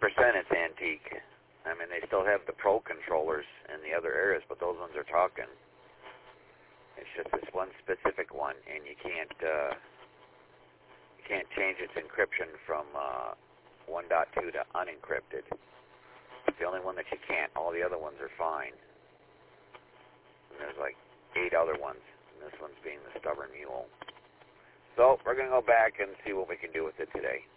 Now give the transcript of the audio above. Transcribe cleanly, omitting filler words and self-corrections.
it's antique. I mean, they still have the Pro controllers in the other areas, but those ones are talking. It's just this one specific one, and you can't change its encryption from 1.2 to unencrypted. It's the only one that you can't. All the other ones are fine. And there's like 8 other ones, and this one's being the stubborn mule. So we're going to go back and see what we can do with it today.